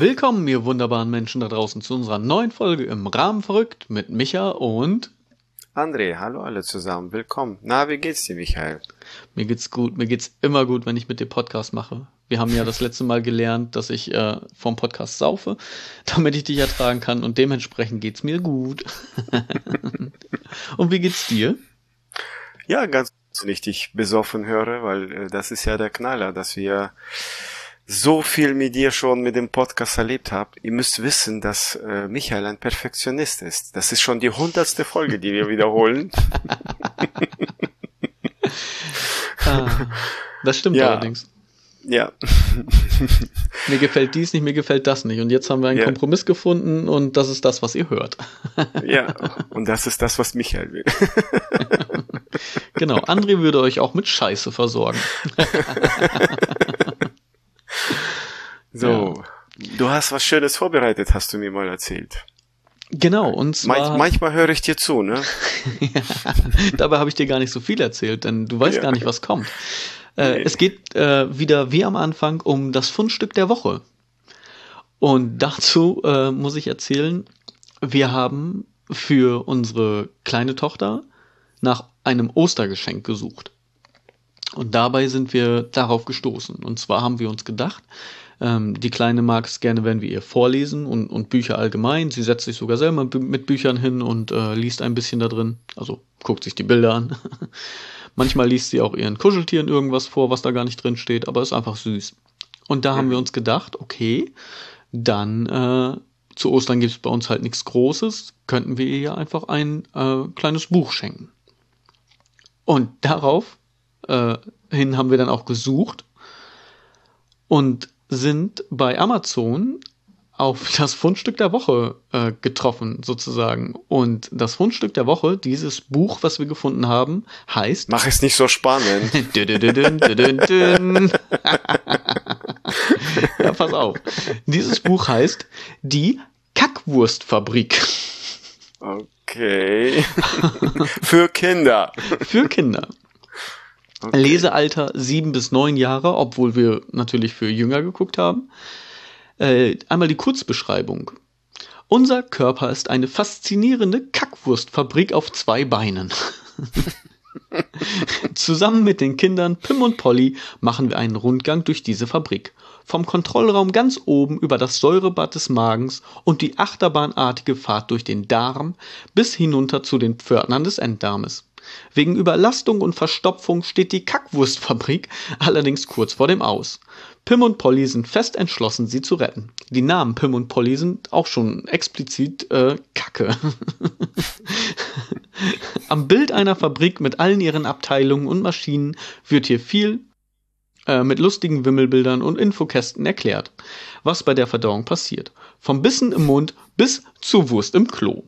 Willkommen, ihr wunderbaren Menschen da draußen, zu unserer neuen Folge im Rahmen verrückt mit Micha und André. Hallo alle zusammen, willkommen. Na, wie geht's dir, Michael? Mir geht's gut, mir geht's immer gut, wenn ich mit dir Podcast mache. Wir haben ja das letzte Mal gelernt, dass ich vom Podcast saufe, damit ich dich ertragen kann und dementsprechend geht's mir gut. Und wie geht's dir? Ja, ganz wenn ich dich besoffen höre, weil das ist ja der Knaller, dass wir so viel mit dir schon mit dem Podcast erlebt haben. Ihr müsst wissen, dass Michael ein Perfektionist ist. Das ist schon die 100. Folge, die wir wiederholen. Das stimmt Ja. allerdings. Ja, Mir gefällt dies nicht, mir gefällt das nicht. Und jetzt haben wir einen Ja. Kompromiss gefunden und das ist das, was ihr hört. ja. Und das ist das, was Michael will. Genau, André würde euch auch mit Scheiße versorgen. So, du hast was Schönes vorbereitet, hast du mir mal erzählt. Genau, und zwar... Manchmal höre ich dir zu, ne? Dabei habe ich dir gar nicht so viel erzählt, denn du weißt Ja. gar nicht, was kommt. Nee. Es geht wieder wie am Anfang um das Fundstück der Woche. Und dazu muss ich erzählen, wir haben für unsere kleine Tochter nach einem Ostergeschenk gesucht. Und dabei sind wir darauf gestoßen. Und zwar haben wir uns gedacht, die Kleine mag es gerne, wenn wir ihr vorlesen und Bücher allgemein. Sie setzt sich sogar selber mit Büchern hin und liest ein bisschen da drin. Also guckt sich die Bilder an. Manchmal liest sie auch ihren Kuscheltieren irgendwas vor, was da gar nicht drin steht, aber ist einfach süß. Und da haben wir uns gedacht, okay, dann zu Ostern gibt es bei uns halt nichts Großes, könnten wir ihr ja einfach ein kleines Buch schenken. Und darauf hin haben wir dann auch gesucht und sind bei Amazon auf das Fundstück der Woche getroffen, sozusagen. Und das Fundstück der Woche, dieses Buch, was wir gefunden haben, heißt... Mach es nicht so spannend. Ja, pass auf. Dieses Buch heißt Die Kackwurstfabrik. Okay. Für Kinder. Für Kinder. Okay. Lesealter 7 bis 9 Jahre, obwohl wir natürlich für Jünger geguckt haben. Einmal die Kurzbeschreibung. Unser Körper ist eine faszinierende Kackwurstfabrik auf 2 Beinen. Zusammen mit den Kindern Pim und Polly machen wir einen Rundgang durch diese Fabrik. Vom Kontrollraum ganz oben über das Säurebad des Magens und die achterbahnartige Fahrt durch den Darm bis hinunter zu den Pförtnern des Enddarmes. Wegen Überlastung und Verstopfung steht die Kackwurstfabrik allerdings kurz vor dem Aus. Pim und Polly sind fest entschlossen, sie zu retten. Die Namen Pim und Polly sind auch schon explizit Kacke. Am Bild einer Fabrik mit allen ihren Abteilungen und Maschinen wird hier viel mit lustigen Wimmelbildern und Infokästen erklärt, was bei der Verdauung passiert. Vom Bissen im Mund bis zur Wurst im Klo.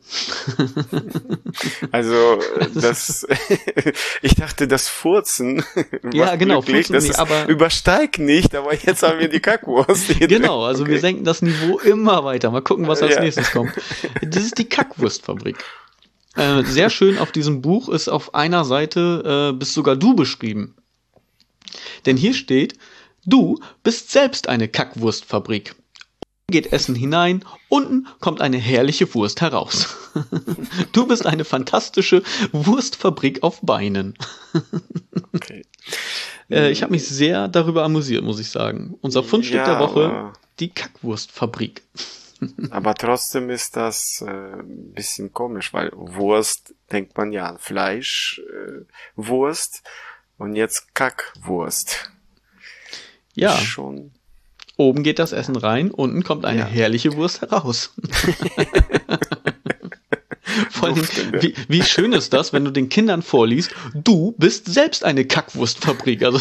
Also, ich dachte, das Furzen, Ja, genau, glücklich, Furzen das nicht, ist, aber- übersteigt nicht, aber jetzt haben wir die Kackwurst. Genau, also wir Okay. senken das Niveau immer weiter. Mal gucken, was als Ja. nächstes kommt. Das ist die Kackwurstfabrik. Sehr schön auf diesem Buch ist auf einer Seite bist sogar du beschrieben. Denn hier steht, du bist selbst eine Kackwurstfabrik. Oben geht Essen hinein, unten kommt eine herrliche Wurst heraus. Du bist eine fantastische Wurstfabrik auf Beinen. Okay. Ich habe mich sehr darüber amüsiert, muss ich sagen. Unser Fundstück Ja, der Woche, aber- die Kackwurstfabrik. Aber trotzdem ist das ein bisschen komisch, weil Wurst denkt man ja an Fleisch, Wurst und jetzt Kackwurst. Ja, Ist schon. oben geht das Essen rein, unten kommt eine Ja. herrliche Wurst heraus. Vor allem, Duftende. wie schön ist das, wenn du den Kindern vorliest, du bist selbst eine Kackwurstfabrik. Also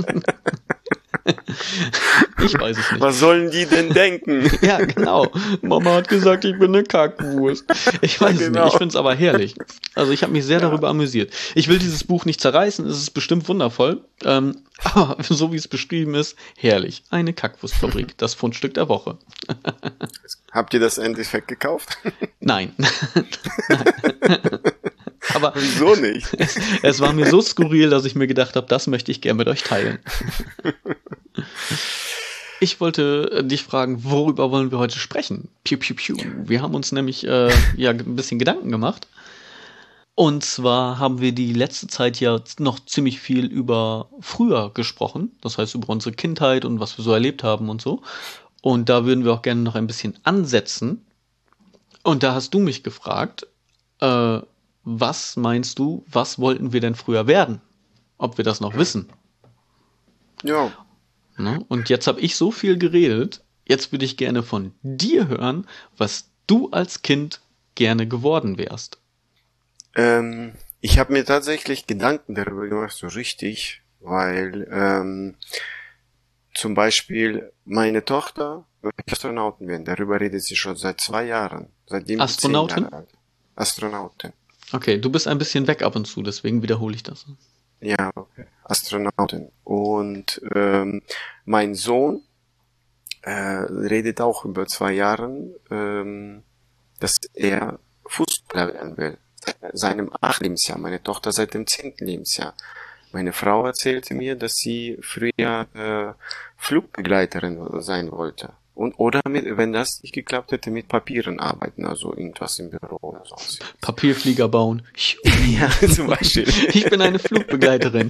ich weiß es nicht. Was sollen die denn denken? Ja, genau. Mama hat gesagt, ich bin eine Kackwurst. Ich weiß es Genau. nicht. Ich finde es aber herrlich. Also ich habe mich sehr darüber amüsiert. Ich will dieses Buch nicht zerreißen. Es ist bestimmt wundervoll. Aber so wie es beschrieben ist, herrlich. Eine Kackwurstfabrik. Das Fundstück der Woche. Habt ihr das Endeffekt gekauft? Nein. Nein. Aber Wieso nicht? es war mir so skurril, dass ich mir gedacht habe, das möchte ich gerne mit euch teilen. Ich wollte dich fragen, worüber wollen wir heute sprechen? Piu, piu, piu. Wir haben uns nämlich ja ein bisschen Gedanken gemacht. Und zwar haben wir die letzte Zeit ja noch ziemlich viel über früher gesprochen. Das heißt über unsere Kindheit und was wir so erlebt haben und so. Und da würden wir auch gerne noch ein bisschen ansetzen. Und da hast du mich gefragt, was meinst du, was wollten wir denn früher werden? Ob wir das noch wissen? Ja. Ne? Und jetzt habe ich so viel geredet. Jetzt würde ich gerne von dir hören, was du als Kind gerne geworden wärst. Ich habe mir tatsächlich Gedanken darüber gemacht, so richtig, weil zum Beispiel meine Tochter wird Astronautin werden. Darüber redet sie schon seit 2 Jahren. Seitdem sie 10 Astronautin? Jahre alt. Astronautin. Okay, du bist ein bisschen weg ab und zu, deswegen wiederhole ich das. Ja, okay. Astronautin. Und mein Sohn redet auch über 2 Jahren, dass er Fußballer werden will. Seit seinem 8. Lebensjahr, meine Tochter seit dem 10. Lebensjahr. Meine Frau erzählte mir, dass sie früher Flugbegleiterin sein wollte. Oder wenn das nicht geklappt hätte, mit Papieren arbeiten, also irgendwas im Büro oder sonst. Papierflieger bauen. Ja, zum Beispiel. Ich bin eine Flugbegleiterin.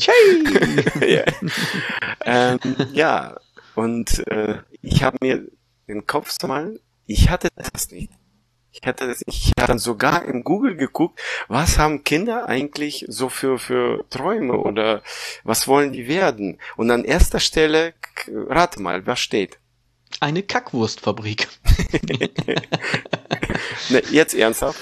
Ja, und ich habe mir den Kopf mal, ich hatte das nicht. Ich habe dann sogar in Google geguckt, was haben Kinder eigentlich so für Träume oder was wollen die werden? Und an erster Stelle, rate mal, was steht? Eine Kackwurstfabrik. Ne, jetzt ernsthaft?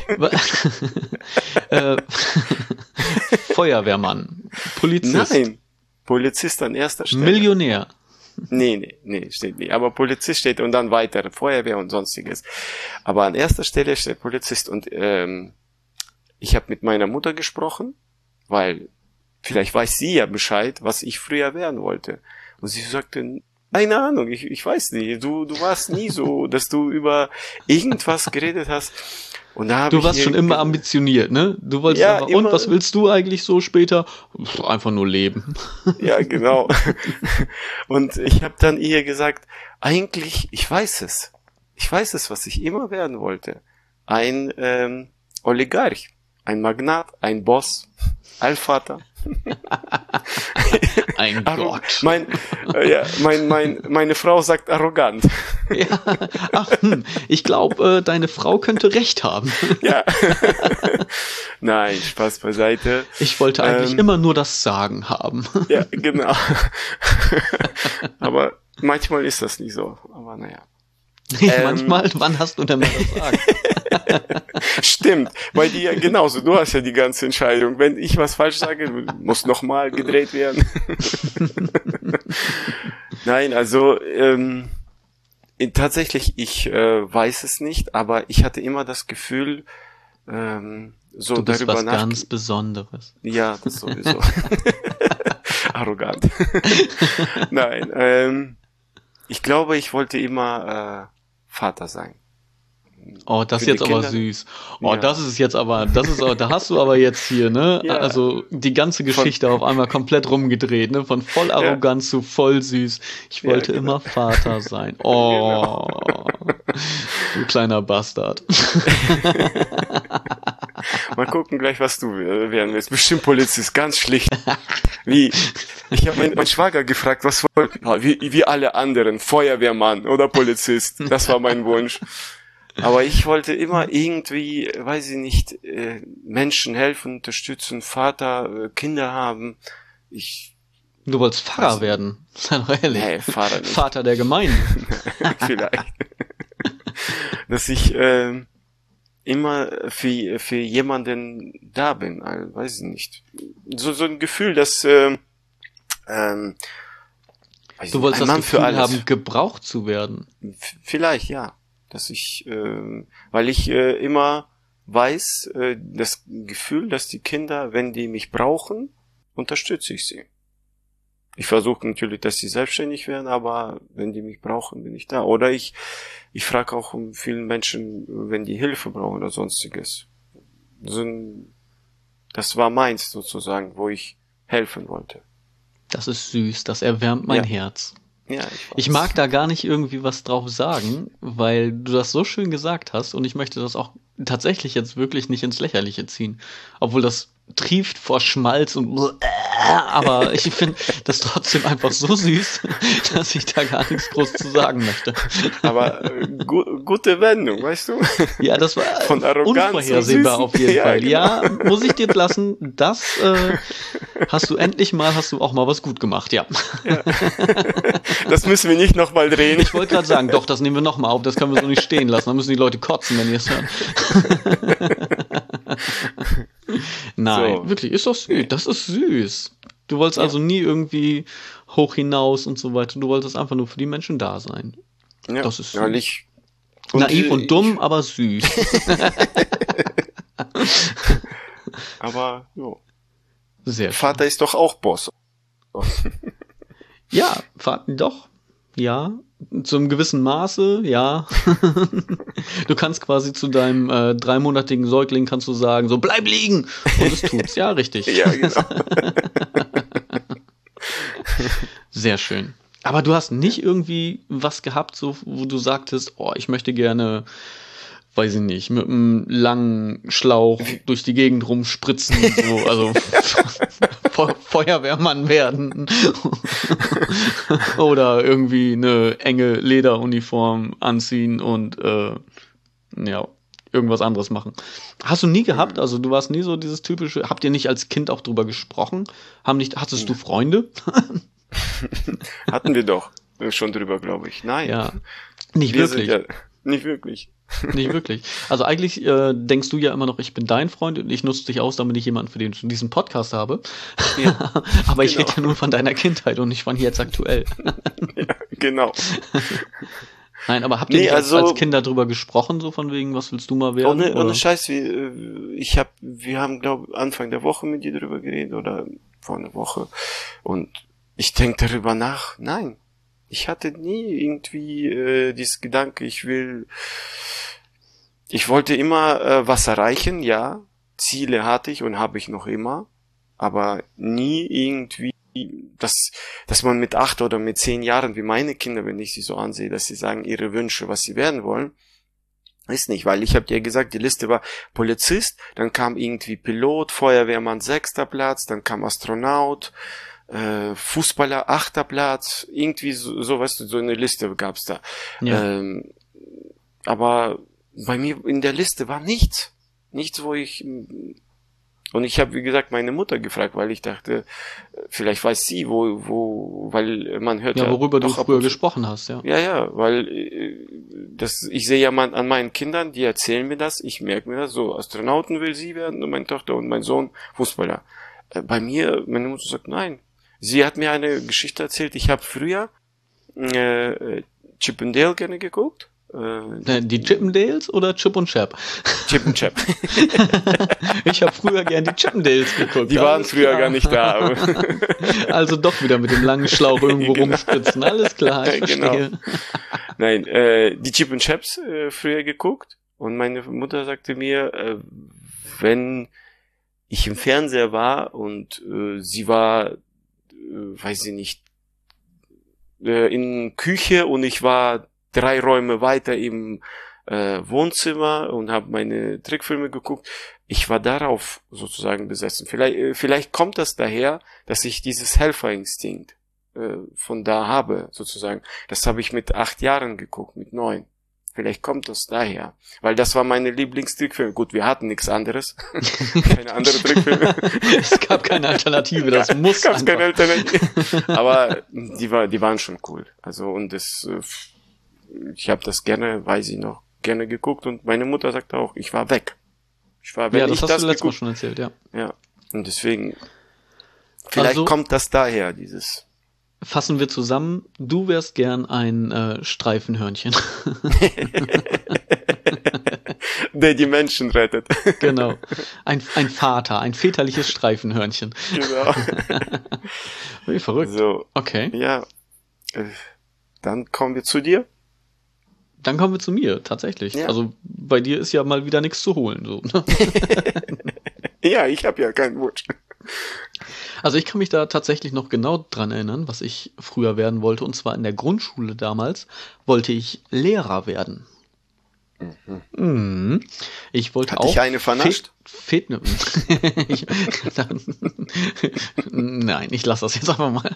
Feuerwehrmann. Polizist. Nein, Polizist an erster Stelle. Millionär. Nee, steht nicht. Aber Polizist steht und dann weitere Feuerwehr und sonstiges. Aber an erster Stelle steht Polizist und ich habe mit meiner Mutter gesprochen, weil vielleicht weiß sie ja Bescheid, was ich früher werden wollte. Und sie sagte, keine Ahnung, ich weiß nicht. Du warst nie so, dass du über irgendwas geredet hast. Und da du warst schon immer ambitioniert, ne? Du wolltest ja, einfach, und was willst du eigentlich so später? Einfach nur leben. Ja, genau. Und ich habe dann ihr gesagt, eigentlich, ich weiß es, was ich immer werden wollte. Ein Oligarch, ein Magnat, ein Boss, Allvater. Ein Gott. Meine Frau sagt arrogant. Ja, ach, ich glaube, deine Frau könnte recht haben. Ja. Nein, Spaß beiseite. Ich wollte eigentlich immer nur das Sagen haben. Ja, genau. Aber manchmal ist das nicht so. Aber naja. Manchmal, wann hast du denn mal das Sagen? Stimmt, bei dir genauso. Du hast ja die ganze Entscheidung. Wenn ich was falsch sage, muss nochmal gedreht werden. Nein, also tatsächlich, ich weiß es nicht, aber ich hatte immer das Gefühl, so du bist darüber was ganz Besonderes. Ja, das sowieso. Arrogant. Nein, ich glaube, ich wollte immer Vater sein. Oh, das ist jetzt aber süß. Oh, ja. Das ist aber, da hast du aber jetzt hier, ne? Ja. Also die ganze Geschichte auf einmal komplett rumgedreht, ne? Von voll arrogant zu voll süß. Ich wollte immer Vater sein. Oh, du kleiner Bastard. Mal gucken gleich, was du werden willst. Bestimmt Polizist, ganz schlicht. Wie? Ich habe meinen Schwager gefragt, was wollte wie alle anderen, Feuerwehrmann oder Polizist. Das war mein Wunsch. Aber ich wollte immer irgendwie, weiß ich nicht, Menschen helfen, unterstützen, Vater, Kinder haben. Du wolltest Pfarrer werden, sei doch ehrlich. Nee, Pfarrer nicht. Vater der Gemeinde. Vielleicht. Dass ich immer für jemanden da bin, also, weiß ich nicht. So ein Gefühl, dass du wolltest das Gefühl haben, gebraucht zu werden. Vielleicht, ja. Dass ich, weil ich immer weiß, das Gefühl, dass die Kinder, wenn die mich brauchen, unterstütze ich sie. Ich versuche natürlich, dass sie selbstständig werden, aber wenn die mich brauchen, bin ich da. Oder ich frage auch um vielen Menschen, wenn die Hilfe brauchen oder sonstiges. Das war meins sozusagen, wo ich helfen wollte. Das ist süß, das erwärmt mein Herz. Ja, ich weiß. Ich mag da gar nicht irgendwie was drauf sagen, weil du das so schön gesagt hast und ich möchte das auch tatsächlich jetzt wirklich nicht ins Lächerliche ziehen. Obwohl das trieft vor Schmalz und aber ich finde das trotzdem einfach so süß, dass ich da gar nichts groß zu sagen möchte. Aber gute Wendung, weißt du? Ja, das war Von Arroganz unvorhersehbar auf jeden ja, Fall. genau. Ja, muss ich dir lassen. Das hast du auch mal was gut gemacht, ja. Ja. Das müssen wir nicht nochmal drehen. Ich wollte gerade sagen, doch, das nehmen wir nochmal auf, das können wir so nicht stehen lassen. Dann müssen die Leute kotzen, wenn die es hören. Nein, So. wirklich, ist doch süß. Das ist süß. Du wolltest also nie irgendwie hoch hinaus und so weiter. Du wolltest einfach nur für die Menschen da sein. Ja, Das ist weil süß. Naiv und dumm, aber süß. Aber jo. Sehr schön. Vater ist doch auch Boss. Ja, doch. Ja, zu einem gewissen Maße, ja. Du kannst quasi zu deinem 3-monatigen Säugling kannst du sagen, so bleib liegen. Und es tut's, ja, richtig. Ja, genau. Sehr schön. Aber du hast nicht irgendwie was gehabt, so, wo du sagtest, oh, ich möchte gerne, weiß ich nicht, mit einem langen Schlauch durch die Gegend rumspritzen, so, also Feuerwehrmann werden. Oder irgendwie eine enge Lederuniform anziehen und ja, irgendwas anderes machen. Hast du nie gehabt? Also du warst nie so dieses typische, habt ihr nicht als Kind auch drüber gesprochen? Hattest du Freunde? Hatten wir doch schon drüber, glaube ich. Nein. Ja, nicht Wir wirklich. sind ja, nicht wirklich. Nicht wirklich. Also eigentlich denkst du ja immer noch, ich bin dein Freund und ich nutze dich aus, damit ich jemanden für den ich diesen Podcast habe. Ja, Aber ich genau. rede ja nur von deiner Kindheit und nicht von jetzt aktuell. Ja, genau. Nein, aber habt ihr Nee, nicht also- als Kinder drüber gesprochen, so von wegen, was willst du mal werden? Ohne oder? Scheiß, wir haben, glaube Anfang der Woche mit dir drüber geredet oder vor einer Woche. Und ich denke darüber nach. Nein, ich hatte nie irgendwie dieses Gedanke, ich wollte immer was erreichen, ja. Ziele hatte ich und habe ich noch immer, aber nie irgendwie, dass man mit 8 oder mit 10 Jahren, wie meine Kinder, wenn ich sie so ansehe, dass sie sagen, ihre Wünsche, was sie werden wollen, ist nicht, weil ich habe dir gesagt, die Liste war Polizist, dann kam irgendwie Pilot, Feuerwehrmann 6. Platz, dann kam Astronaut, Fußballer 8. Platz, irgendwie so weißt du, so eine Liste gab's da. Ja. Aber bei mir in der Liste war nichts, wo ich, und ich habe, wie gesagt, meine Mutter gefragt, weil ich dachte, vielleicht weiß sie, weil man hört Ja, worüber du doch ab früher und zu- gesprochen hast, ja. Ja, weil ich sehe ja an meinen Kindern, die erzählen mir das, ich merke mir das, so Astronauten will sie werden und meine Tochter und mein Sohn Fußballer. Bei mir, meine Mutter sagt nein. Sie hat mir eine Geschichte erzählt, ich habe früher Chip and Dale gerne geguckt. Die Chippendales oder Chip und Chap? Chip and Chap. Ich habe früher gern die Chippendales geguckt. Die waren Alles früher klar. gar nicht da. aber- Also doch wieder mit dem langen Schlauch irgendwo Genau. rumspritzen. Alles klar, ich Genau. verstehe. Nein, die Chip and Chaps früher geguckt und meine Mutter sagte mir, wenn ich im Fernseher war und sie war, weiß ich nicht, in Küche und ich war 3 Räume weiter im Wohnzimmer und habe meine Trickfilme geguckt. Ich war darauf sozusagen besessen. Vielleicht kommt das daher, dass ich dieses Helferinstinkt von da habe, sozusagen. Das habe ich mit 8 Jahren geguckt, mit 9. Vielleicht kommt das daher. Weil das war meine Lieblingstrickfilme. Gut, wir hatten nichts anderes. Keine andere Trickfilme. Es gab keine Alternative, das muss Gab's keine einfach. Alternative. Aber die waren schon cool. Also und ich habe das gerne, weiß ich noch, gerne geguckt und meine Mutter sagte auch, ich war weg. Wenn Ja, das ich hast das du letztes Mal geguckt, schon erzählt, ja. ja. Und deswegen, vielleicht Also- kommt das daher, dieses. Fassen wir zusammen, du wärst gern ein Streifenhörnchen. Der die Menschen rettet. Genau. Ein Vater, ein väterliches Streifenhörnchen. Genau. Wie verrückt. So, Okay. ja. Dann kommen wir zu dir. Dann kommen wir zu mir, tatsächlich. Ja. Also bei dir ist ja mal wieder nichts zu holen. So. Ja, ich habe ja keinen Wunsch. Also ich kann mich da tatsächlich noch genau dran erinnern, was ich früher werden wollte. Und zwar in der Grundschule damals wollte ich Lehrer werden. Mhm. Ich wollte Hat auch dich eine vernascht? ich, nein, ich lasse das jetzt einfach mal.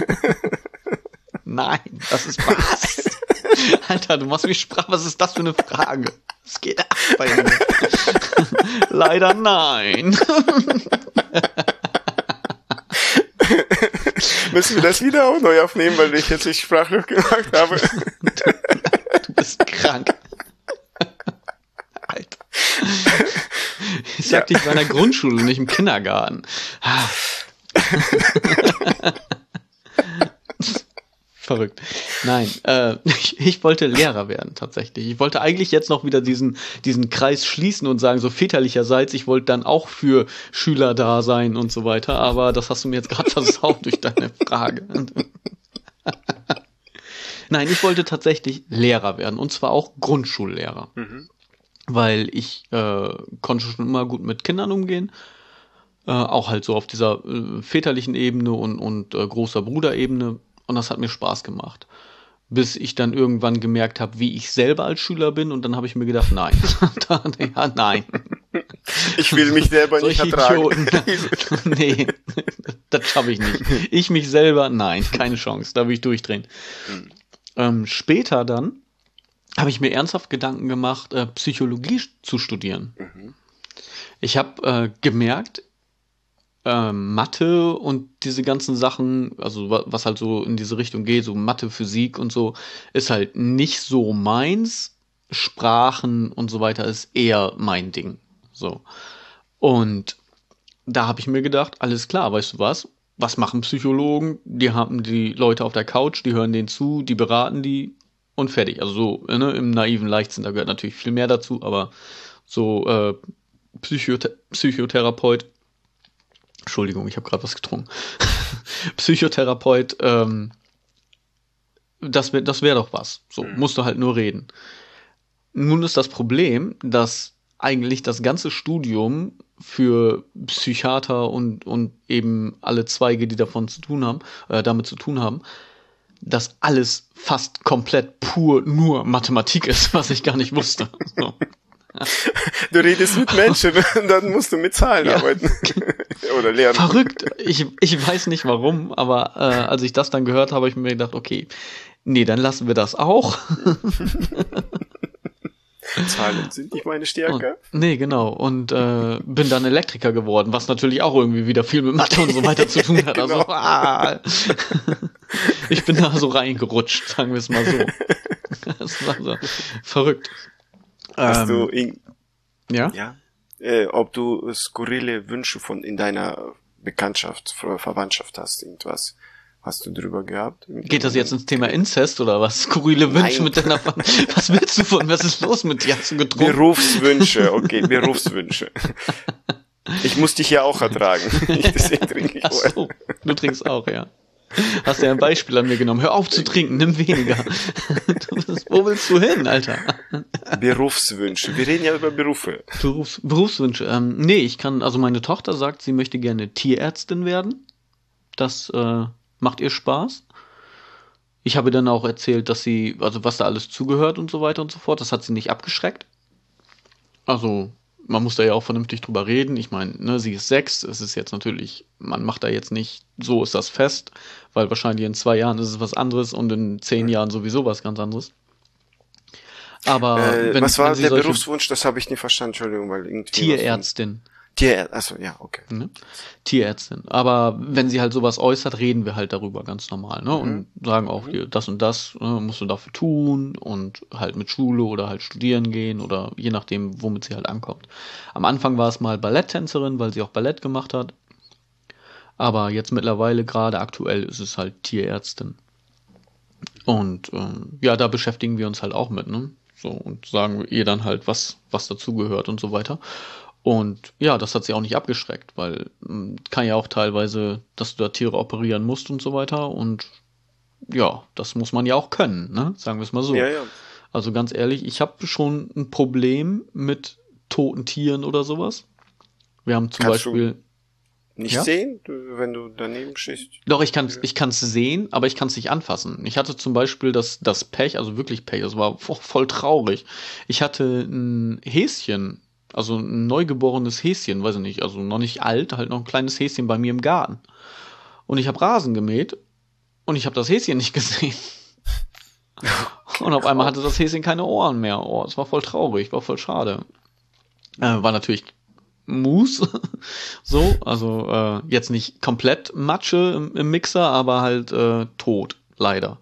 Nein, das ist was. Alter, du machst mich sprach. Was ist das für eine Frage? Was geht ab bei mir? Leider nein. Müssen wir das wieder auch neu aufnehmen, weil ich jetzt nicht sprachlos gemacht habe? Du bist krank. Alter. Ich sagte, ich war in der Grundschule, nicht im Kindergarten. Verrückt. Nein, ich wollte Lehrer werden, tatsächlich. Ich wollte eigentlich jetzt noch wieder diesen Kreis schließen und sagen, so väterlicherseits, ich wollte dann auch für Schüler da sein und so weiter, aber das hast du mir jetzt gerade versaut durch deine Frage. Nein, ich wollte tatsächlich Lehrer werden, und zwar auch Grundschullehrer. Weil ich konnte schon immer gut mit Kindern umgehen, auch halt so auf dieser väterlichen Ebene und großer Bruder-Ebene. Und das hat mir Spaß gemacht. Bis ich dann irgendwann gemerkt habe, wie ich selber als Schüler bin. Und dann habe ich mir gedacht, nein. Ja, nein. Ich will mich selber nicht ertragen. Nee, das schaffe ich nicht. Ich mich selber, nein, keine Chance. Da will ich durchdrehen. Später dann habe ich mir ernsthaft Gedanken gemacht, Psychologie zu studieren. Ich habe gemerkt, Mathe und diese ganzen Sachen, also was halt so in diese Richtung geht, so Mathe, Physik und so, ist halt nicht so meins. Sprachen und so weiter ist eher mein Ding. So. Und da habe ich mir gedacht, alles klar, weißt du was? Was machen Psychologen? Die haben die Leute auf der Couch, die hören denen zu, die beraten die und fertig. Also so, ne, im naiven Leichtsinn, da gehört natürlich viel mehr dazu, aber so Psychotherapeut, Entschuldigung, ich habe gerade was getrunken. Psychotherapeut, das wär doch was. So, musst du halt nur reden. Nun ist das Problem, dass eigentlich das ganze Studium für Psychiater und eben alle Zweige, die damit zu tun haben, dass alles fast komplett pur nur Mathematik ist, was ich gar nicht wusste. So. Du redest mit Menschen und dann musst du mit Zahlen arbeiten. Oder lernen. Verrückt. Ich weiß nicht warum, aber als ich das dann gehört habe, habe ich mir gedacht, okay, nee, dann lassen wir das auch. Zahlen sind nicht meine Stärke. Nee, genau. Und bin dann Elektriker geworden, was natürlich auch irgendwie wieder viel mit Mathe und so weiter zu tun hat. Genau. Also, ich bin da so reingerutscht, sagen wir es mal so. Das war so verrückt. Hast du ja? Ob du skurrile Wünsche in deiner Bekanntschaft, Verwandtschaft hast, irgendwas? Hast du drüber gehabt? Geht das jetzt ins Thema Inzest oder was? Skurrile Wünsche mit deiner Was willst du von? Was ist los mit dir? Hast du getrunken? Berufswünsche, okay, Berufswünsche. Ich muss dich ja auch ertragen. Deswegen trinke ich. Ach so, du trinkst auch, ja. Hast ja ein Beispiel an mir genommen. Hör auf zu trinken, nimm weniger. Wo willst du hin, Alter? Berufswünsche. Wir reden ja über Berufe. Berufswünsche. Nee, also meine Tochter sagt, sie möchte gerne Tierärztin werden. Das macht ihr Spaß. Ich habe dann auch erzählt, dass also was da alles zugehört und so weiter und so fort. Das hat sie nicht abgeschreckt. Also, man muss da ja auch vernünftig drüber reden. Ich meine, ne, sie ist 6. Es ist jetzt natürlich, man macht da jetzt nicht, so ist das fest, weil wahrscheinlich in 2 Jahren ist es was anderes und in 10 Jahren sowieso was ganz anderes. Aber was war der Berufswunsch? Das habe ich nicht verstanden, Entschuldigung, weil irgendwie Tierärztin. Achso, ja, okay. Ne? Tierärztin. Aber wenn sie halt sowas äußert, reden wir halt darüber ganz normal, ne? Und sagen auch hier, das und das musst du dafür tun und halt mit Schule oder halt studieren gehen oder je nachdem, womit sie halt ankommt. Am Anfang war es mal Balletttänzerin, weil sie auch Ballett gemacht hat. Aber jetzt mittlerweile, gerade aktuell, ist es halt Tierärztin. Und ja, da beschäftigen wir uns halt auch mit, ne? So, und sagen ihr dann halt, was dazugehört und so weiter. Und ja, das hat sie auch nicht abgeschreckt, weil kann ja auch teilweise, dass du da Tiere operieren musst und so weiter. Und ja, das muss man ja auch können, ne? Sagen wir es mal so. Ja, ja. Also ganz ehrlich, ich habe schon ein Problem mit toten Tieren oder sowas. Wir haben zum Beispiel... nicht sehen, wenn du daneben stehst? Doch, ich kann's sehen, aber ich kann's nicht anfassen. Ich hatte zum Beispiel das Pech, also wirklich Pech, es war voll traurig. Ich hatte ein Häschen, also ein neugeborenes Häschen, weiß ich nicht, also noch nicht alt, halt noch ein kleines Häschen bei mir im Garten. Und ich habe Rasen gemäht und ich habe das Häschen nicht gesehen. Und auf einmal hatte das Häschen keine Ohren mehr. Oh, es war voll traurig, war voll schade. War natürlich Mousse, so, also jetzt nicht komplett Matsche im Mixer, aber halt tot, leider.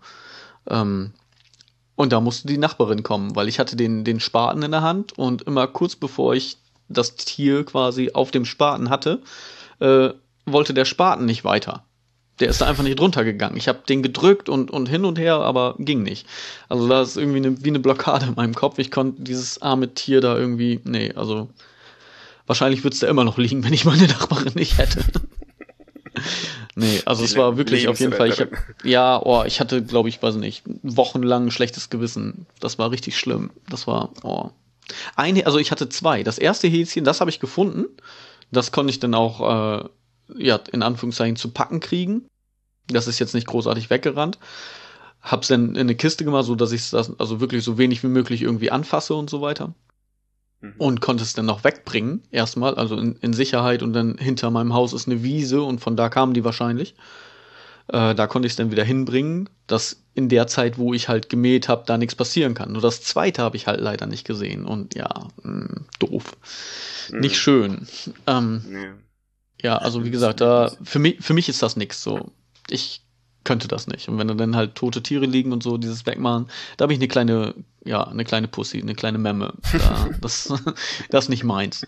Und da musste die Nachbarin kommen, weil ich hatte den Spaten in der Hand und immer kurz bevor ich das Tier quasi auf dem Spaten hatte, wollte der Spaten nicht weiter. Der ist da einfach nicht drunter gegangen. Ich habe den gedrückt und hin und her, aber ging nicht. Also da ist irgendwie wie eine Blockade in meinem Kopf. Ich konnte dieses arme Tier da irgendwie, nee, also wahrscheinlich würde es da immer noch liegen, wenn ich meine Nachbarin nicht hätte. Nee, also es war wirklich auf jeden Fall, ich hatte, glaube ich, weiß nicht, wochenlang ein schlechtes Gewissen. Das war richtig schlimm. Das war, also ich hatte zwei. Das erste Häschen, das habe ich gefunden. Das konnte ich dann auch, in Anführungszeichen zu packen kriegen. Das ist jetzt nicht großartig weggerannt. Hab's dann in eine Kiste gemacht, so dass ich das also wirklich so wenig wie möglich irgendwie anfasse und so weiter. Und konnte es dann noch wegbringen, erstmal, also in Sicherheit, und dann hinter meinem Haus ist eine Wiese und von da kamen die wahrscheinlich. Da konnte ich es dann wieder hinbringen, dass in der Zeit, wo ich halt gemäht habe, da nichts passieren kann. Nur das zweite habe ich halt leider nicht gesehen und doof. Nicht schön. Ja, also wie gesagt, für mich ist das nix so. Ich könnte das nicht. Und wenn dann halt tote Tiere liegen und so, dieses Wegmachen, da habe ich eine kleine Pussy, eine kleine Memme. Das ist nicht meins.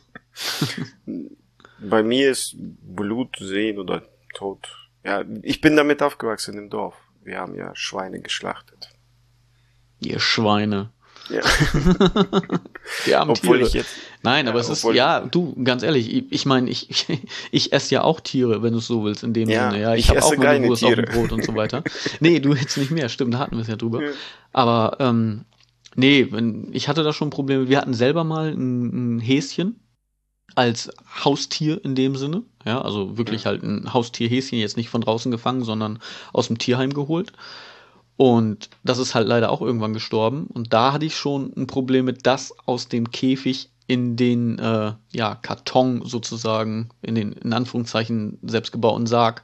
Bei mir ist Blut sehen oder tot. Ja, ich bin damit aufgewachsen im Dorf. Wir haben ja Schweine geschlachtet. Ihr Schweine. Ja. Die armen Obwohl Tiere. ich jetzt. Nein, aber es ist, du, ganz ehrlich, ich meine, ich esse ja auch Tiere, wenn du es so willst, in dem Sinne. Ja, ich habe auch meine Wurst auf dem Brot und so weiter. Nee, du jetzt nicht mehr, stimmt, da hatten wir es ja drüber. Ja. Aber, ich hatte da schon Probleme. Wir hatten selber mal ein Häschen als Haustier in dem Sinne. Ja, also wirklich halt ein Haustierhäschen, jetzt nicht von draußen gefangen, sondern aus dem Tierheim geholt. Und das ist halt leider auch irgendwann gestorben. Und da hatte ich schon ein Problem mit, das aus dem Käfig in den Karton sozusagen, in den in Anführungszeichen selbstgebauten Sarg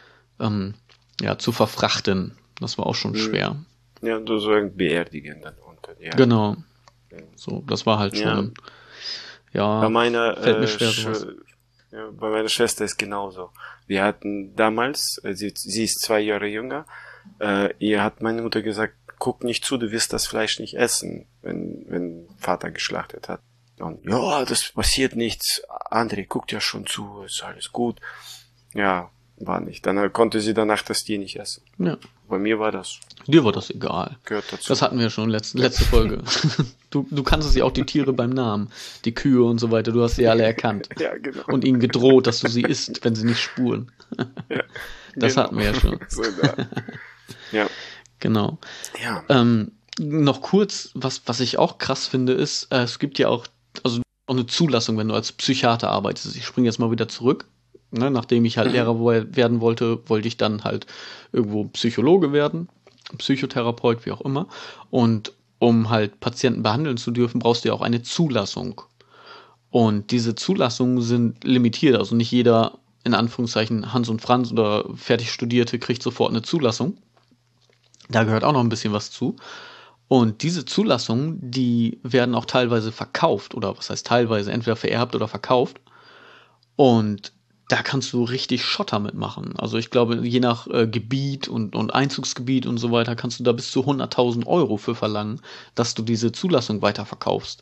zu verfrachten. Das war auch schon schwer. Ja, du sollst beerdigen dann unter. Ja. Genau. So, das war halt schon. Ja, bei meiner, fällt mir schwer sowas. Bei meiner Schwester ist genauso. Wir hatten damals, sie ist 2 Jahre jünger, ihr hat meine Mutter gesagt, guck nicht zu, du wirst das Fleisch nicht essen, wenn Vater geschlachtet hat. Und ja, das passiert nichts, André guckt ja schon zu, ist alles gut. Ja, war nicht. Dann konnte sie danach das Tier nicht essen. Ja. Bei mir war das. Dir war das egal. Gehört dazu. Das hatten wir schon letzte Folge. Du kannst ja auch die Tiere beim Namen. Die Kühe und so weiter. Du hast sie alle erkannt. Ja, genau. Und ihnen gedroht, dass du sie isst, wenn sie nicht spuren. Ja, das hatten wir ja schon. So, ja. Genau. Ja. Noch kurz, was ich auch krass finde, ist, es gibt ja auch eine Zulassung, wenn du als Psychiater arbeitest. Ich springe jetzt mal wieder zurück. Ne, nachdem ich halt Lehrer werden wollte ich dann halt irgendwo Psychologe werden, Psychotherapeut, wie auch immer. Und um halt Patienten behandeln zu dürfen, brauchst du ja auch eine Zulassung. Und diese Zulassungen sind limitiert. Also nicht jeder, in Anführungszeichen, Hans und Franz oder fertig Studierte kriegt sofort eine Zulassung. Da gehört auch noch ein bisschen was zu. Und diese Zulassungen, die werden auch teilweise verkauft. Oder was heißt teilweise? Entweder vererbt oder verkauft. Und da kannst du richtig Schotter mitmachen. Also ich glaube, je nach Gebiet und Einzugsgebiet und so weiter, kannst du da bis zu 100.000 Euro für verlangen, dass du diese Zulassung weiterverkaufst.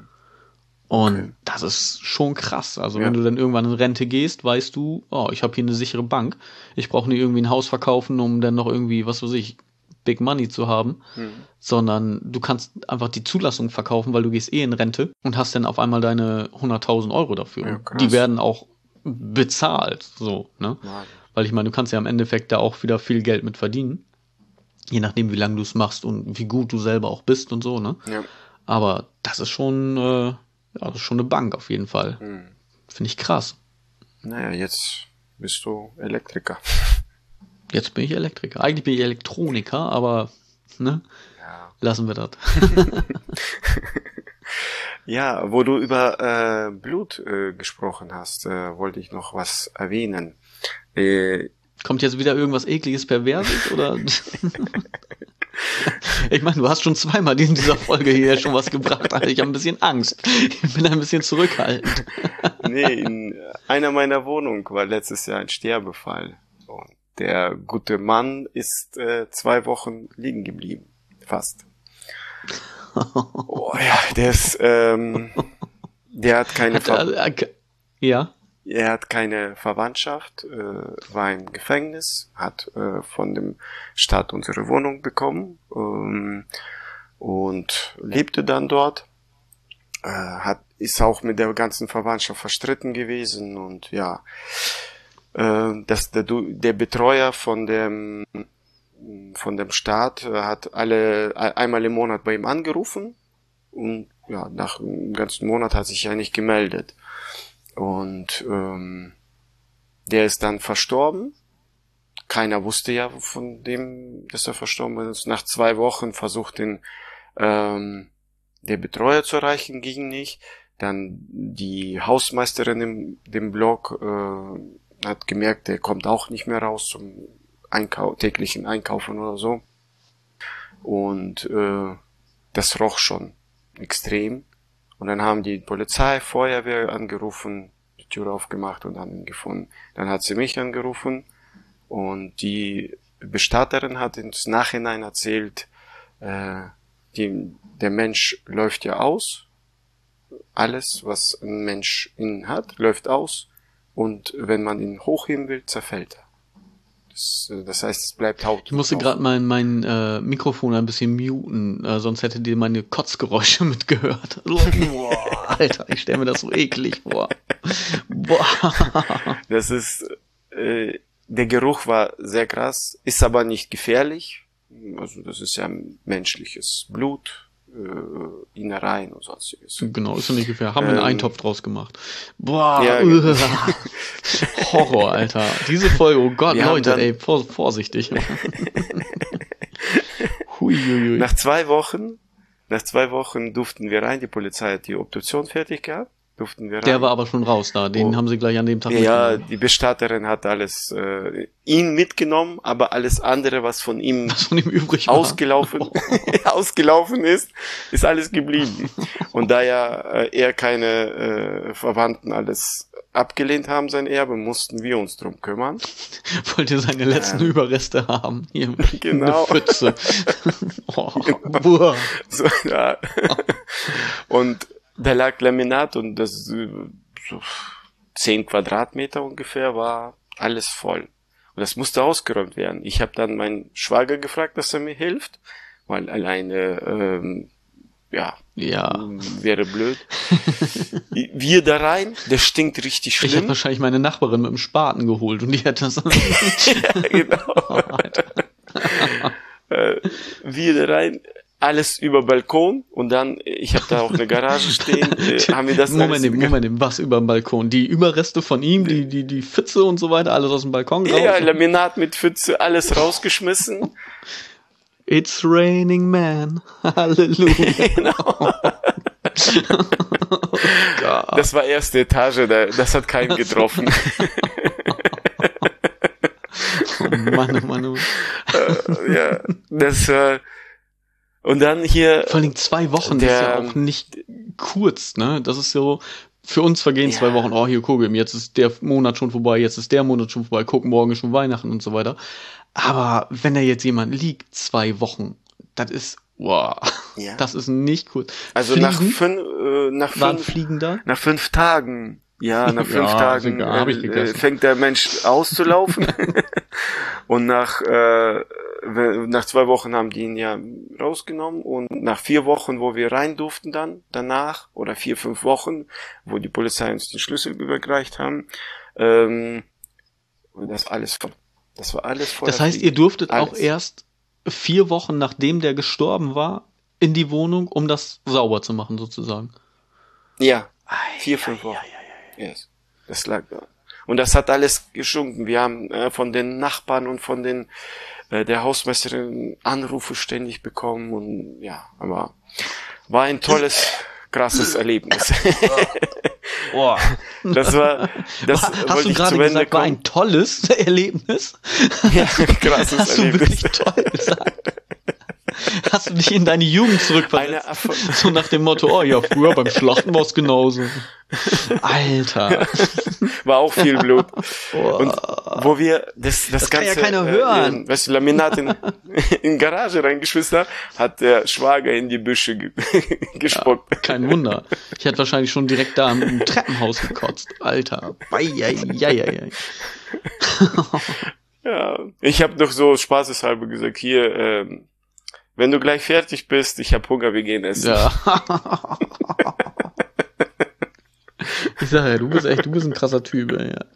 Und das ist schon krass. Also wenn du dann irgendwann in Rente gehst, weißt du, ich habe hier eine sichere Bank. Ich brauche nicht irgendwie ein Haus verkaufen, um dann noch irgendwie, was weiß ich, Big Money zu haben. Sondern du kannst einfach die Zulassung verkaufen, weil du gehst in Rente und hast dann auf einmal deine 100.000 Euro dafür. Ja, die werden auch bezahlt, so, ne? Ja. Weil ich meine, du kannst ja im Endeffekt da auch wieder viel Geld mit verdienen. Je nachdem, wie lange du es machst und wie gut du selber auch bist und so, ne? Ja. Aber das ist schon, das ist schon eine Bank auf jeden Fall. Finde ich krass. Naja, jetzt bist du Elektriker. Jetzt bin ich Elektriker. Eigentlich bin ich Elektroniker, aber ne? Ja. Lassen wir das. Ja, wo du über Blut gesprochen hast, wollte ich noch was erwähnen. Kommt jetzt wieder irgendwas ekliges, Perverses, oder? Ich meine, du hast schon zweimal in dieser Folge hier schon was gebracht, Alter. Ich habe ein bisschen Angst. Ich bin ein bisschen zurückhaltend. Nee, in einer meiner Wohnungen war letztes Jahr ein Sterbefall. Und der gute Mann ist 2 Wochen liegen geblieben. Fast. Oh ja, der hat keine ja. Er hat keine Verwandtschaft, war im Gefängnis, hat von dem Staat unsere Wohnung bekommen und lebte dann dort. Ist auch mit der ganzen Verwandtschaft verstritten gewesen und ja, der Betreuer von dem Staat hat einmal im Monat bei ihm angerufen und ja, nach einem ganzen Monat hat sich ja nicht gemeldet. Und der ist dann verstorben. Keiner wusste ja von dem, dass er verstorben ist. Nach 2 Wochen versucht der Betreuer zu erreichen, ging nicht. Dann die Hausmeisterin in dem Block hat gemerkt, der kommt auch nicht mehr raus zum täglichen Einkaufen oder so. Und das roch schon extrem. Und dann haben die Polizei, Feuerwehr angerufen, die Tür aufgemacht und haben ihn gefunden. Dann hat sie mich angerufen und die Bestatterin hat ins Nachhinein erzählt, der Mensch läuft ja aus. Alles, was ein Mensch innen hat, läuft aus. Und wenn man ihn hochheben will, zerfällt er. Das heißt, es bleibt Haut. Ich musste gerade mein Mikrofon ein bisschen muten, sonst hättet ihr meine Kotzgeräusche mitgehört. Boah, Alter, ich stelle mir das so eklig vor. Boah. Das ist, der Geruch war sehr krass, ist aber nicht gefährlich. Also das ist ja menschliches Blut, Innereien und sonstiges. Genau, ist ja nicht gefährlich. Haben wir einen Eintopf draus gemacht. Boah, ja, Horror, Alter. Diese Folge, oh Gott, Leute, ey, vorsichtig. Huiuiui. Nach 2 Wochen durften wir rein, die Polizei hat die Obduktion fertig gehabt, durften wir rein. Der war aber schon raus da, den haben sie gleich an dem Tag mitgenommen. Ja, die Bestatterin hat alles, ihn mitgenommen, aber alles andere, was von ihm übrig ausgelaufen ist alles geblieben. Und da ja er keine Verwandten alles abgelehnt haben, sein Erbe, mussten wir uns drum kümmern. Wollt ihr seine letzten Überreste haben? Hier, genau. Eine Pfütze. Genau. So, ja. Und da lag Laminat und das so 10 Quadratmeter ungefähr war alles voll. Und das musste ausgeräumt werden. Ich habe dann meinen Schwager gefragt, dass er mir hilft, weil alleine wäre blöd. Wir da rein, der stinkt richtig schlimm. Ich habe wahrscheinlich meine Nachbarin mit dem Spaten geholt und die hat das... Ja, genau. Wir da rein, alles über Balkon und dann, ich habe da auch eine Garage stehen, haben wir das... Moment, was über dem Balkon? Die Überreste von ihm, die Pfütze und so weiter, alles aus dem Balkon raus? Ja, Laminat mit Pfütze, alles rausgeschmissen. It's raining man. Halleluja. Genau. Oh, das war erste Etage, das hat keinen getroffen. Oh Mann. Ja, das und dann hier... Vor allem 2 Wochen, das ist ja auch nicht kurz, ne? Das ist so, für uns vergehen 2 Wochen, oh hier, guck, jetzt ist der Monat schon vorbei, jetzt ist der Monat schon vorbei, guck, morgen ist schon Weihnachten und so weiter. Aber wenn da jetzt jemand liegt, 2 Wochen, das ist, wow, das ist nicht kurz. Also Fliegen? nach 5 Tagen, nach 5 Tagen fängt der Mensch auszulaufen. Und nach 2 Wochen haben die ihn ja rausgenommen und nach 4 Wochen, wo wir rein durften danach, oder 4, 5 Wochen, wo die Polizei uns den Schlüssel übergereicht haben, und das war alles voll. Das heißt, ihr durftet auch erst 4 Wochen, nachdem der gestorben war, in die Wohnung, um das sauber zu machen, sozusagen? Ja, 4, 5 Wochen. Yes. Das lag da. Und das hat alles gestunken. Wir haben von den Nachbarn und von der Hausmeisterin Anrufe ständig bekommen und ja, aber war ein tolles, krasses Erlebnis. Boah. Das Hast du gerade gesagt, war ein tolles Erlebnis? Ja, krasses Hast du Erlebnis. wirklich toll gesagt? Hast du dich in deine Jugend zurückversetzt? So nach dem Motto, oh ja, früher beim Schlachten war es genauso. Alter. War auch viel Blut. Boah. Und wo wir das kann Ganze, ja keiner hören. weißt du, Laminat in Garage reingeschmissen hat der Schwager in die Büsche gespuckt. Ja, kein Wunder. Ich hätte wahrscheinlich schon direkt da im Treppenhaus gekotzt. Alter. Eieieiei. Ja, ich habe noch so spaßeshalber gesagt, hier, wenn du gleich fertig bist, ich habe Hunger, wir gehen essen. Ja. Ich sag ja, du bist ein krasser Typ, ey, ja.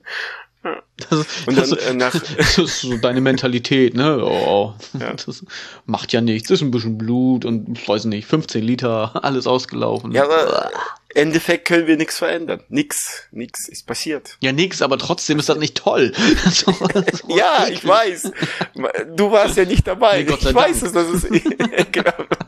Das ist so deine Mentalität, ne? Oh, ja. Das macht ja nichts, ist ein bisschen Blut und ich weiß nicht, 15 Liter, alles ausgelaufen. Ja, aber im Endeffekt können wir nichts verändern. Nix ist passiert. Ja, nix, aber trotzdem ist das nicht toll. Ja, ich weiß. Du warst ja nicht dabei. Nee, Gott sei ich Dank. weiß es, dass es genau.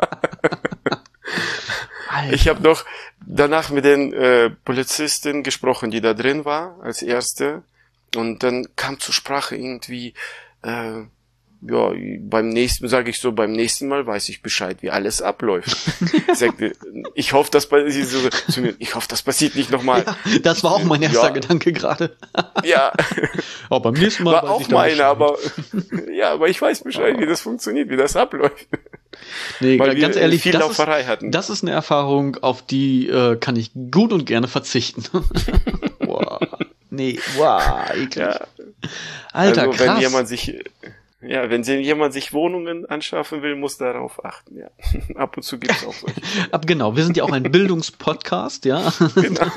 Ich habe noch danach mit den Polizisten gesprochen, die da drin war, als erste. Und dann kam zur Sprache irgendwie, ja, beim nächsten Mal weiß ich Bescheid, wie alles abläuft. Ich hoffe, das passiert nicht nochmal. Ja, das war auch mein erster Gedanke gerade. Ja. Aber beim nächsten Mal war weiß auch ich meine, aber ich weiß Bescheid, wie das funktioniert, wie das abläuft. Nee, weil ganz wir ehrlich, viel Lauferei hatten. Das ist eine Erfahrung, auf die kann ich gut und gerne verzichten. Wow. Nee, wow, eklig. Ja. Alter, also, krass. Wenn jemand sich Wohnungen anschaffen will, muss darauf achten, ja. Ab und zu gibt's auch solche. Genau, wir sind ja auch ein Bildungspodcast, ja. Genau.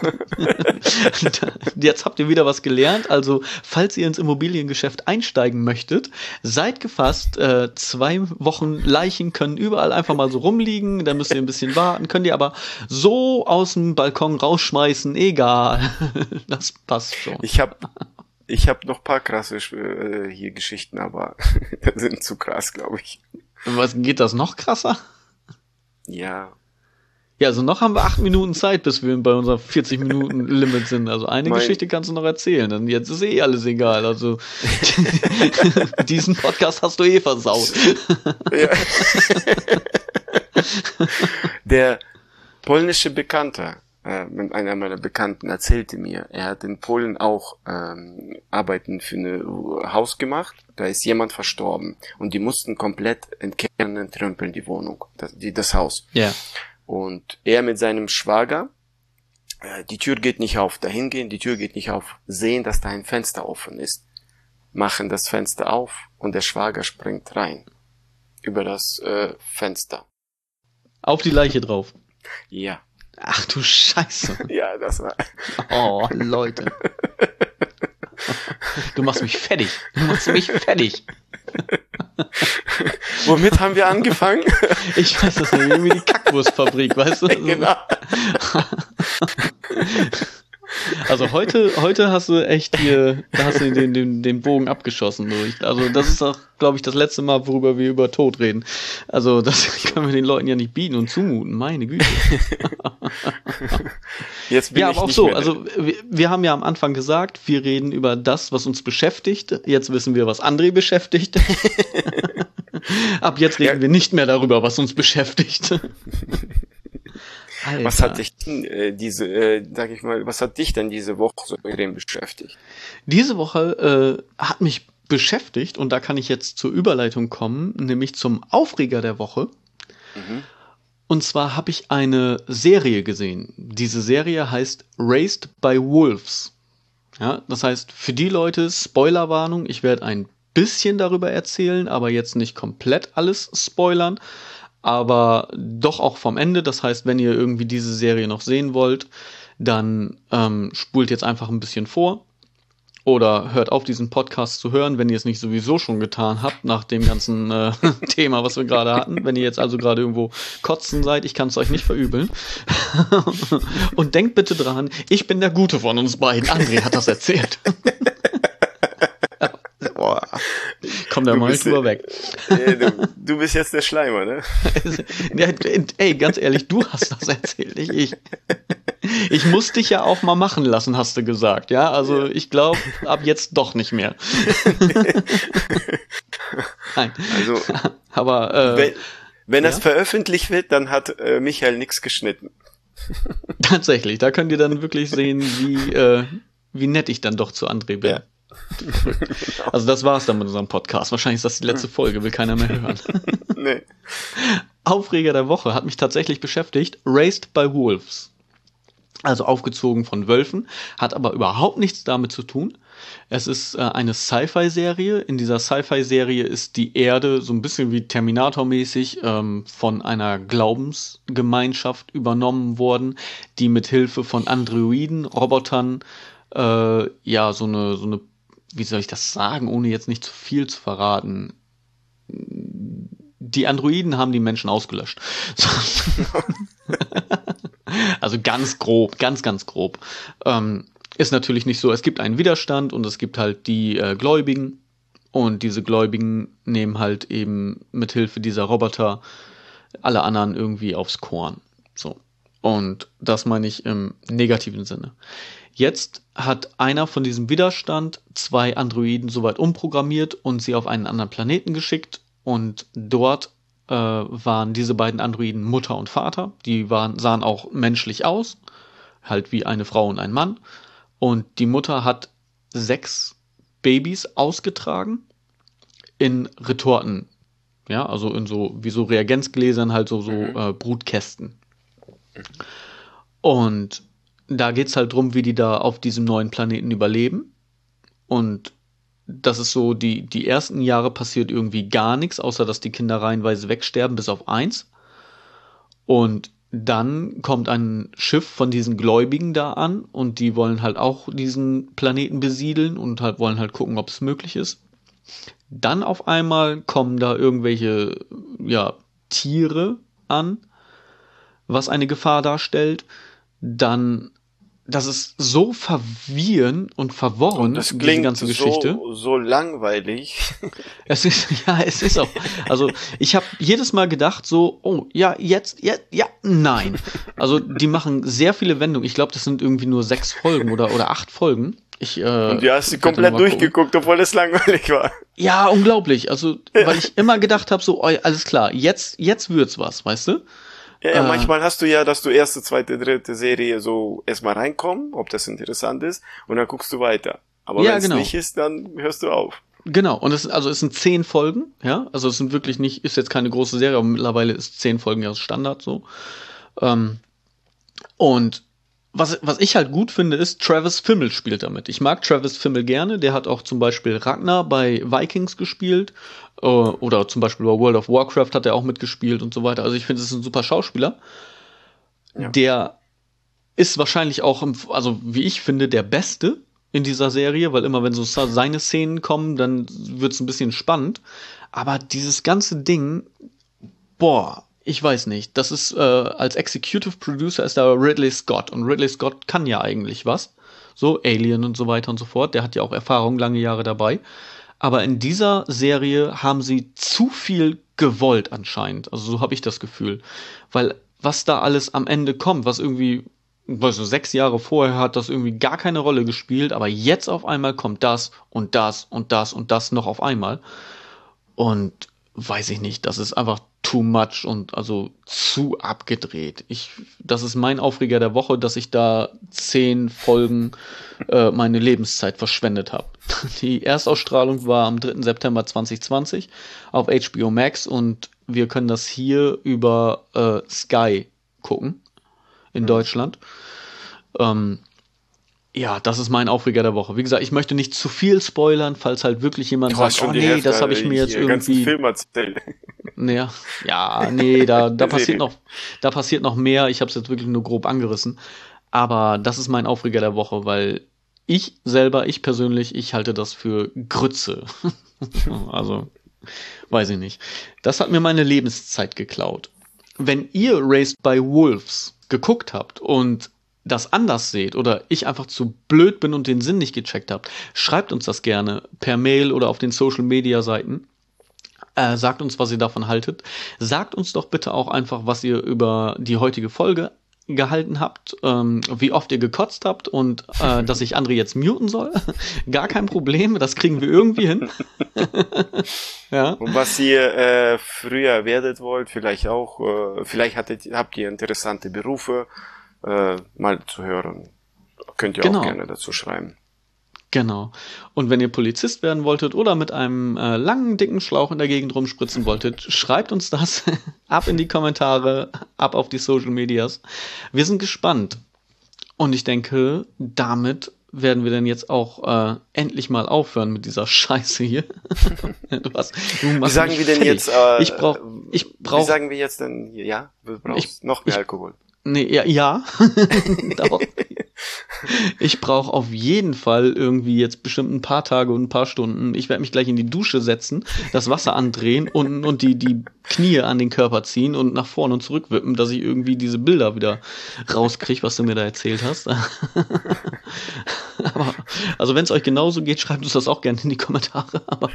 Jetzt habt ihr wieder was gelernt, also falls ihr ins Immobiliengeschäft einsteigen möchtet, seid gefasst, 2 Wochen Leichen können überall einfach mal so rumliegen, da müsst ihr ein bisschen warten, könnt ihr aber so aus dem Balkon rausschmeißen, egal. Das passt schon. Ich hab noch paar krasse hier Geschichten, aber das sind zu krass, glaube ich. Was geht das noch krasser? Ja. Ja, also noch haben wir 8 Minuten Zeit, bis wir bei unserem 40-Minuten-Limit sind. Also eine Geschichte kannst du noch erzählen. Dann jetzt ist alles egal. Also diesen Podcast hast du versaut. Ja. Der polnische Bekannte, einer meiner Bekannten erzählte mir, er hat in Polen auch Arbeiten für ein Haus gemacht. Da ist jemand verstorben und die mussten komplett entkernen, entrümpeln die Wohnung, das Haus. Ja. Yeah. Und er mit seinem Schwager, die Tür geht nicht auf, dahin gehen, die Tür geht nicht auf, sehen, dass da ein Fenster offen ist, machen das Fenster auf und der Schwager springt rein über das Fenster. Auf die Leiche drauf? Ja. Ach du Scheiße. Ja, das war... Oh, Leute. Du machst mich fertig. Womit haben wir angefangen? Ich weiß das nicht, irgendwie die Kackwurstfabrik, weißt du? Genau. Also heute hast du echt hier, da hast du den Bogen abgeschossen. Also das ist auch, glaube ich, das letzte Mal, worüber wir über Tod reden. Also das können wir den Leuten ja nicht bieten und zumuten, meine Güte. Jetzt bin ja, ich aber auch nicht so, mehr also wir haben ja am Anfang gesagt, wir reden über das, was uns beschäftigt. Jetzt wissen wir, was André beschäftigt. Ab jetzt reden wir nicht mehr darüber, was uns beschäftigt. Alter. Was hat dich denn diese Woche so extrem beschäftigt? Diese Woche hat mich beschäftigt und da kann ich jetzt zur Überleitung kommen, nämlich zum Aufreger der Woche. Mhm. Und zwar habe ich eine Serie gesehen. Diese Serie heißt Raised by Wolves. Ja, das heißt, für die Leute, Spoilerwarnung, ich werde ein bisschen darüber erzählen, aber jetzt nicht komplett alles spoilern. Aber doch auch vom Ende. Das heißt, wenn ihr irgendwie diese Serie noch sehen wollt, dann spult jetzt einfach ein bisschen vor. Oder hört auf, diesen Podcast zu hören, wenn ihr es nicht sowieso schon getan habt, nach dem ganzen Thema, was wir gerade hatten. Wenn ihr jetzt also gerade irgendwo kotzen seid, ich kann es euch nicht verübeln. Und denkt bitte dran, ich bin der Gute von uns beiden. André hat das erzählt. Boah. Komm da mal drüber weg. Du bist jetzt der Schleimer, ne? Ey, ganz ehrlich, du hast das erzählt, nicht ich. Ich muss dich ja auch mal machen lassen, hast du gesagt, ja? Also ich glaube, ab jetzt doch nicht mehr. Nein. Also, aber wenn das veröffentlicht wird, dann hat Michael nichts geschnitten. Tatsächlich, da könnt ihr dann wirklich sehen, wie nett ich dann doch zu André bin. Ja. Also das war's dann mit unserem Podcast. Wahrscheinlich ist das die letzte Folge, will keiner mehr hören. Nee. Aufreger der Woche hat mich tatsächlich beschäftigt. Raised by Wolves. Also aufgezogen von Wölfen, hat aber überhaupt nichts damit zu tun. Es ist eine Sci-Fi-Serie. In dieser Sci-Fi-Serie ist die Erde so ein bisschen wie Terminator-mäßig von einer Glaubensgemeinschaft übernommen worden, die mit Hilfe von Androiden, Robotern, so eine, wie soll ich das sagen, ohne jetzt nicht zu viel zu verraten. Die Androiden haben die Menschen ausgelöscht. Also ganz grob, ganz grob. Ist natürlich nicht so. Es gibt einen Widerstand und es gibt halt die Gläubigen. Und diese Gläubigen nehmen halt eben mit Hilfe dieser Roboter alle anderen irgendwie aufs Korn. So. Und das meine ich im negativen Sinne. Jetzt hat einer von diesem Widerstand 2 Androiden soweit umprogrammiert und sie auf einen anderen Planeten geschickt. Und dort waren diese beiden Androiden Mutter und Vater. Die sahen auch menschlich aus, halt wie eine Frau und ein Mann. Und die Mutter hat 6 Babys ausgetragen in Retorten. Ja, also in so, wie so Reagenzgläsern, halt so Brutkästen. Und da geht's halt drum, wie die da auf diesem neuen Planeten überleben. Und das ist so, die ersten Jahre passiert irgendwie gar nichts, außer dass die Kinder reihenweise wegsterben, bis auf 1. Und dann kommt ein Schiff von diesen Gläubigen da an und die wollen halt auch diesen Planeten besiedeln und halt wollen halt gucken, ob es möglich ist. Dann auf einmal kommen da irgendwelche Tiere an, was eine Gefahr darstellt. Dann, das ist so verwirrend und verworren, das klingt diese ganze Geschichte. So langweilig. Es ist auch. Also ich habe jedes Mal gedacht so, oh ja, jetzt, nein. Also die machen sehr viele Wendungen. Ich glaube, das sind irgendwie nur 6 Folgen oder 8 Folgen. Und du hast sie komplett durchgeguckt, obwohl es langweilig war. Ja, unglaublich. Also weil ich immer gedacht habe so, oh, alles klar, jetzt wird's was, weißt du? Ja, manchmal hast du ja, dass du erste, zweite, dritte Serie so erstmal reinkommen, ob das interessant ist, und dann guckst du weiter. Aber wenn es nicht ist, dann hörst du auf. Genau, und es sind 10 Folgen, ja, also es sind wirklich nicht, ist jetzt keine große Serie, aber mittlerweile ist 10 Folgen ja Standard so. Und was ich halt gut finde, ist, Travis Fimmel spielt damit. Ich mag Travis Fimmel gerne, der hat auch zum Beispiel Ragnar bei Vikings gespielt, oder zum Beispiel bei World of Warcraft hat er auch mitgespielt und so weiter. Also ich finde, es ist ein super Schauspieler. Ja. Der ist wahrscheinlich auch, also wie ich finde, der Beste in dieser Serie, weil immer wenn so seine Szenen kommen, dann wird es ein bisschen spannend. Aber dieses ganze Ding, ich weiß nicht. Das ist, als Executive Producer ist da Ridley Scott. Und Ridley Scott kann ja eigentlich was. So Alien und so weiter und so fort. Der hat ja auch Erfahrung, lange Jahre dabei. Aber in dieser Serie haben sie zu viel gewollt anscheinend. Also so habe ich das Gefühl. Weil was da alles am Ende kommt, was irgendwie, 6 Jahre vorher hat das irgendwie gar keine Rolle gespielt, aber jetzt auf einmal kommt das und das und das und das noch auf einmal. Und weiß ich nicht, das ist einfach too much und also zu abgedreht. Das ist mein Aufreger der Woche, dass ich da 10 Folgen meine Lebenszeit verschwendet habe. Die Erstausstrahlung war am 3. September 2020 auf HBO Max und wir können das hier über Sky gucken in Deutschland. Ja, das ist mein Aufreger der Woche. Wie gesagt, ich möchte nicht zu viel spoilern, falls halt wirklich jemand sagt, oh nee, das habe ich mir jetzt irgendwie... Film erzählt. Da passiert noch mehr. Ich habe es jetzt wirklich nur grob angerissen. Aber das ist mein Aufreger der Woche, weil ich persönlich, ich halte das für Grütze. Also, weiß ich nicht. Das hat mir meine Lebenszeit geklaut. Wenn ihr Raised by Wolves geguckt habt und das anders seht oder ich einfach zu blöd bin und den Sinn nicht gecheckt habt, schreibt uns das gerne per Mail oder auf den Social-Media-Seiten. Sagt uns, was ihr davon haltet. Sagt uns doch bitte auch einfach, was ihr über die heutige Folge gehalten habt, wie oft ihr gekotzt habt und dass ich André jetzt muten soll. Gar kein Problem, das kriegen wir irgendwie hin. Ja. Und was ihr früher werdet wollt, vielleicht auch, vielleicht habt ihr interessante Berufe, mal zu hören. Könnt ihr auch gerne dazu schreiben. Genau. Und wenn ihr Polizist werden wolltet oder mit einem langen, dicken Schlauch in der Gegend rumspritzen wolltet, schreibt uns das ab in die Kommentare, ab auf die Social Medias. Wir sind gespannt. Und ich denke, damit werden wir dann jetzt auch endlich mal aufhören mit dieser Scheiße hier. Wie sagen wir denn jetzt? Wie sagen wir jetzt denn? Ja, du brauchst noch mehr Alkohol. Nee, ja. Ich brauche auf jeden Fall irgendwie jetzt bestimmt ein paar Tage und ein paar Stunden. Ich werde mich gleich in die Dusche setzen, das Wasser andrehen und die Knie an den Körper ziehen und nach vorne und zurück wippen, dass ich irgendwie diese Bilder wieder rauskriege, was du mir da erzählt hast. Aber, also wenn es euch genauso geht, schreibt uns das auch gerne in die Kommentare. Aber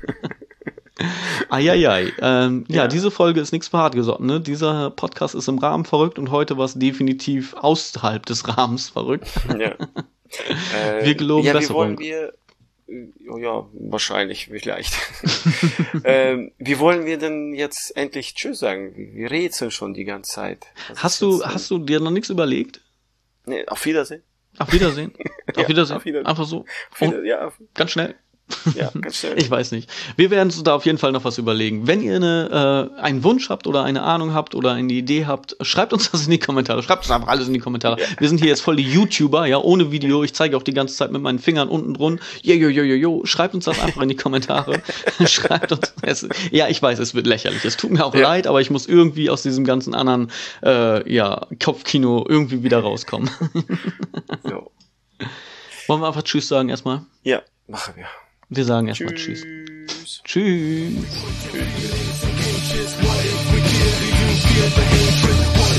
ja, diese Folge ist nichts für Hartgesotten, ne? Dieser Podcast ist im Rahmen verrückt und heute war es definitiv außerhalb des Rahmens verrückt. Ja. Wir geloben Besserung. Wahrscheinlich, vielleicht. Wie wollen wir denn jetzt endlich Tschüss sagen? Wir rätseln schon die ganze Zeit. Hast du dir noch nichts überlegt? Nee, auf Wiedersehen. Auf Wiedersehen? Auf Wiedersehen. Einfach so? Ganz schnell. Ja, ganz schnell. Ich weiß nicht. Wir werden uns da auf jeden Fall noch was überlegen. Wenn ihr einen Wunsch habt oder eine Ahnung habt oder eine Idee habt, schreibt uns das in die Kommentare. Schreibt uns einfach alles in die Kommentare. Ja. Wir sind hier jetzt voll die YouTuber, ja, ohne Video. Ich zeige auch die ganze Zeit mit meinen Fingern unten drun. Schreibt uns das einfach in die Kommentare. Schreibt uns. Ja, ich weiß, es wird lächerlich. Es tut mir auch leid, aber ich muss irgendwie aus diesem ganzen anderen Kopfkino irgendwie wieder rauskommen. So. Wollen wir einfach Tschüss sagen erstmal? Ja, machen wir. Wir sagen erstmal Tschüss. Tschüss.